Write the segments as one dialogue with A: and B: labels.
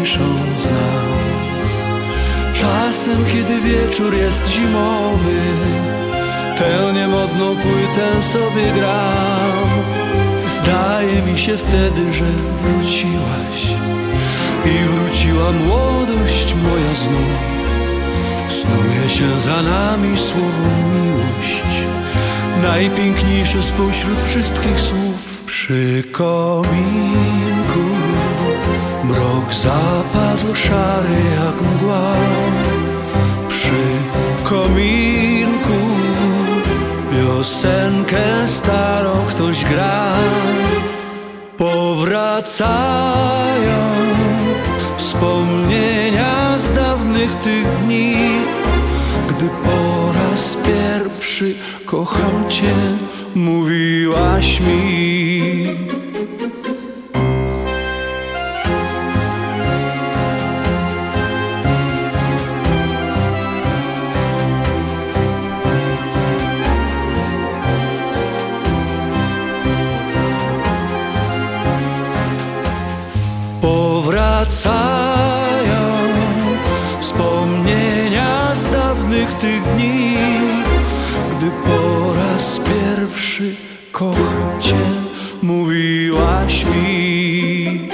A: najpiękniejszą znam. Czasem, kiedy wieczór jest zimowy, tę niemodną płytę sobie gram. Zdaje mi się wtedy, że wróciłaś i wróciła młodość moja znów. Snuje się za nami słowo miłość, najpiękniejsze spośród wszystkich słów. Przy kominku mrok zapadł szary jak mgła. Przy kominku piosenkę starą ktoś gra. Powracają wspomnienia z dawnych tych dni, gdy po raz pierwszy kocham cię mówiłaś mi. Powracają wspomnienia z dawnych tych dni, gdy po raz pierwszy kocham cię mówiłaś mi.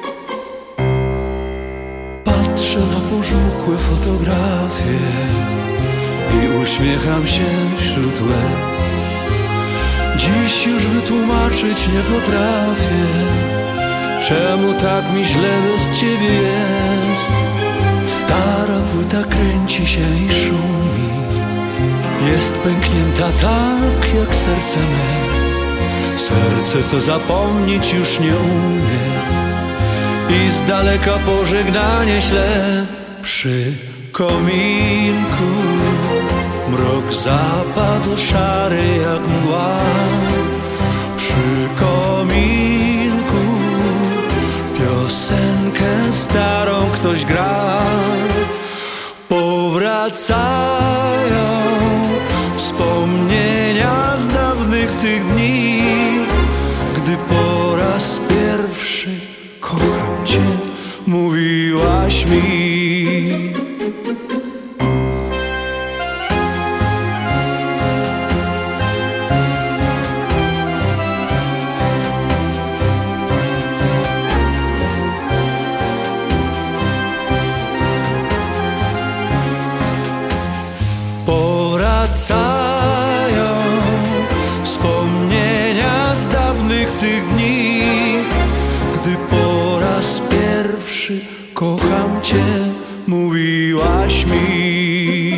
A: Patrzę na pożółkłe fotografie i uśmiecham się wśród łez. Dziś już wytłumaczyć nie potrafię, czemu tak mi źle bez ciebie jest. Stara płyta kręci się i szumi, jest pęknięta tak jak serce me. Serce, co zapomnieć już nie umie i z daleka pożegnanie śle. Przy kominku mrok zapadł szary jak mgła. Przy kominku piosenkę starą ktoś gra. Powracają wspomnienia z dawnych tych dni, gdy po raz pierwszy kocham cię mówiłaś mi. Powracają wspomnienia z dawnych tych dni, gdy po raz pierwszy kocham cię mówiłaś mi.